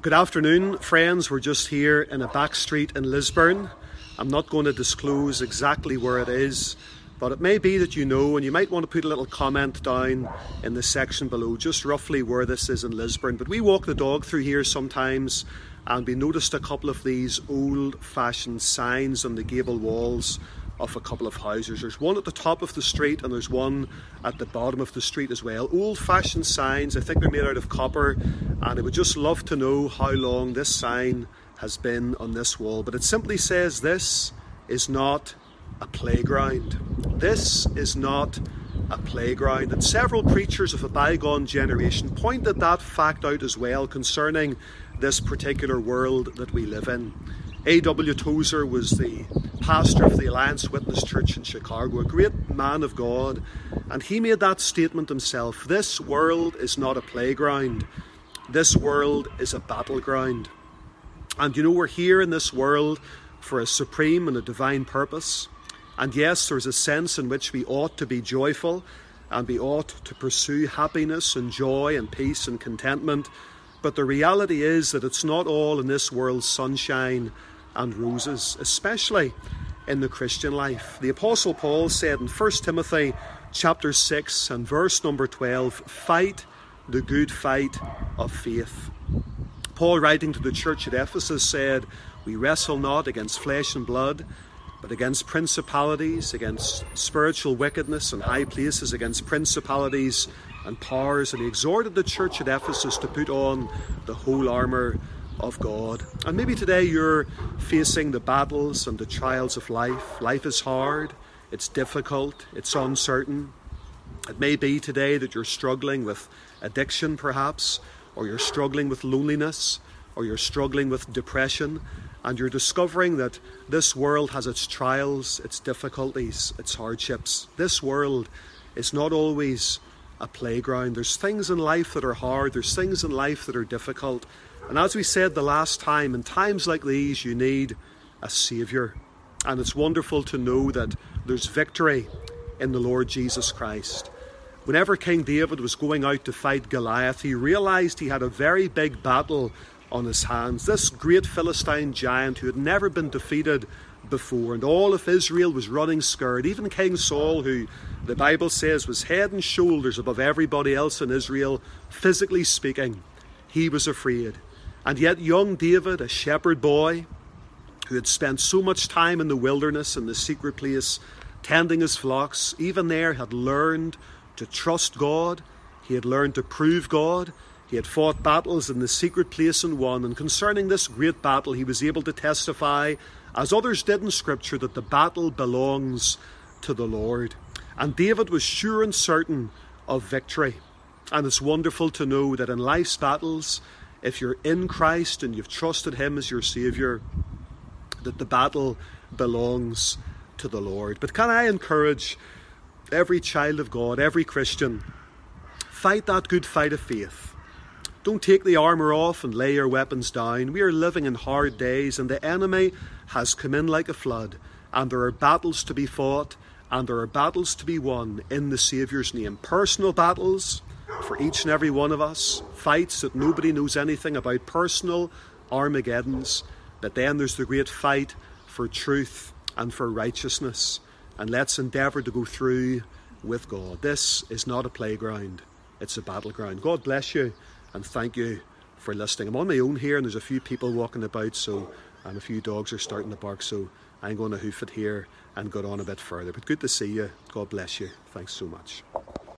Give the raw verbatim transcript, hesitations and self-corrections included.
Good afternoon, friends. We're just here in a back street in Lisburn. I'm not going to disclose exactly where it is, but it may be that you know, and you might want to put a little comment down in the section below, just roughly where this is in Lisburn. But we walk the dog through here sometimes, and we noticed a couple of these old-fashioned signs on the gable walls of a couple of houses. There's one at the top of the street and there's one at the bottom of the street as well. Old-fashioned signs. I think they're made out of copper, and I would just love to know how long this sign has been on this wall. But it simply says, "This is not a playground." This is not a playground. And several preachers of a bygone generation pointed that fact out as well concerning this particular world that we live in. A W Tozer was the pastor of the Alliance Witness Church in Chicago, a great man of God, and he made that statement himself. This world is not a playground. This world is a battleground. And you know, we're here in this world for a supreme and a divine purpose. And yes, there's a sense in which we ought to be joyful and we ought to pursue happiness and joy and peace and contentment. But the reality is that it's not all in this world sunshine and roses, especially in the Christian life. The Apostle Paul said in First Timothy chapter six and verse number twelve, "Fight the good fight of faith." Paul, writing to the church at Ephesus, said, "We wrestle not against flesh and blood, but against principalities, against spiritual wickedness in high places, against principalities and powers." And he exhorted the church at Ephesus to put on the whole armour of God. And maybe today you're facing the battles and the trials of life. Life is hard, it's difficult, it's uncertain. It may be today that you're struggling with addiction perhaps, or you're struggling with loneliness, or you're struggling with depression, and you're discovering that this world has its trials, its difficulties, its hardships. This world is not always a playground. There's things in life that are hard, there's things in life that are difficult. And as we said the last time, in times like these you need a Saviour. And it's wonderful to know that there's victory in the Lord Jesus Christ. Whenever King David was going out to fight Goliath, he realised he had a very big battle on his hands. This great Philistine giant who had never been defeated before, and all of Israel was running scared. Even King Saul, who the Bible says was head and shoulders above everybody else in Israel, physically speaking, he was afraid. And yet young David, a shepherd boy who had spent so much time in the wilderness, in the secret place, tending his flocks, even there had learned to trust God. He had learned to prove God. He had fought battles in the secret place and won. And concerning this great battle, he was able to testify, as others did in Scripture, that the battle belongs to the Lord. And David was sure and certain of victory. And it's wonderful to know that in life's battles, if you're in Christ and you've trusted Him as your Saviour, that the battle belongs to the Lord. But can I encourage every child of God, every Christian, fight that good fight of faith. Don't take the armour off and lay your weapons down. We are living in hard days, and the enemy has come in like a flood, and there are battles to be fought, and there are battles to be won in the Saviour's name. Personal battles for each and every one of us, fights that nobody knows anything about, personal Armageddons. But then there's the great fight for truth and for righteousness. And let's endeavour to go through with God. This is not a playground, it's a battleground. God bless you, and thank you for listening. I'm on my own here, and there's a few people walking about, so and a few dogs are starting to bark, so I'm going to hoof it here and go on a bit further. But good to see you. God bless you. Thanks so much.